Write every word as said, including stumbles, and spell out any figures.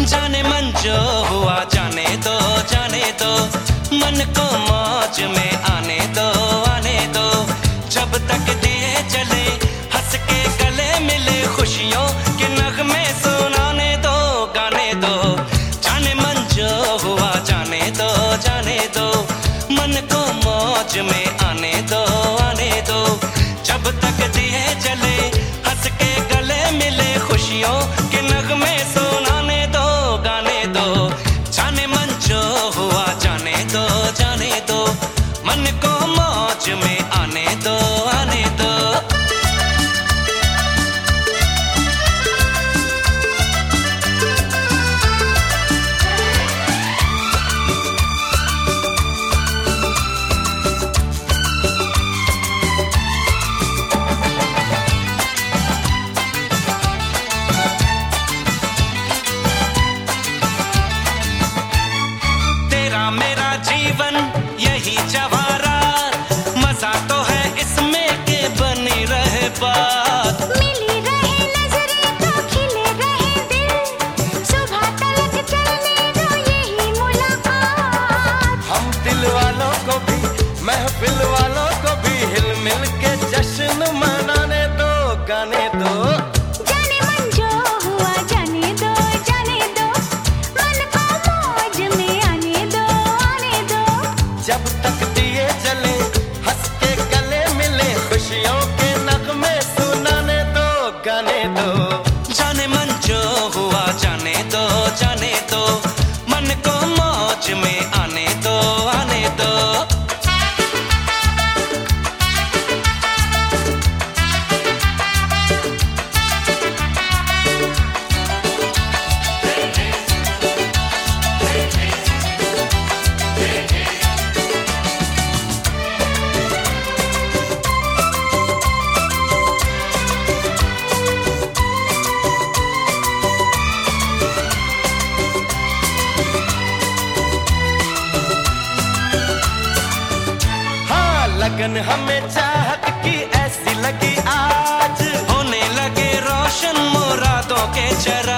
जाने मन जो हुआ जाने दो जाने दो, मन को मौज में आने दो आने दो। जब तक दिए चले हंस के गले मिले खुशियों के नगमे सुनाने दो गाने दो। जाने मन जो हुआ जाने दो जाने दो, मन को मौज में आने दो आने दो। जब तक दिए चले हंस के गले मिले खुशियों के नगमे सुनाने दो गाने दो। जाने मन जो हुआ जाने दो जाने दो, मन को मौज में आने दो आने दो। मेरा जीवन यही जवाहरात, मजा तो है इसमें के बनी रहे बात। मिली रहे नजरें तो खिले रहे दिल, सुबह तलक चलने दो यही मुलाकात। हम दिल वालों को भी महफिल वालों को भी हिल मिल के जश्न मनाने दो गाने दो। जाने मन जो हुआ जाने दो जाने दो, मन को मौज में आने दो आने दो। जब तक दिए चले हंस के गले मिले खुशियों के नगमे सुनाने दो गाने दो। जाने मन जो हुआ जाने दो जाने दो, मन को मौज में आने दो आने दो। लगन हमें चाहत की ऐसी लगी आज, होने लगे रोशन मुरादों के चरा।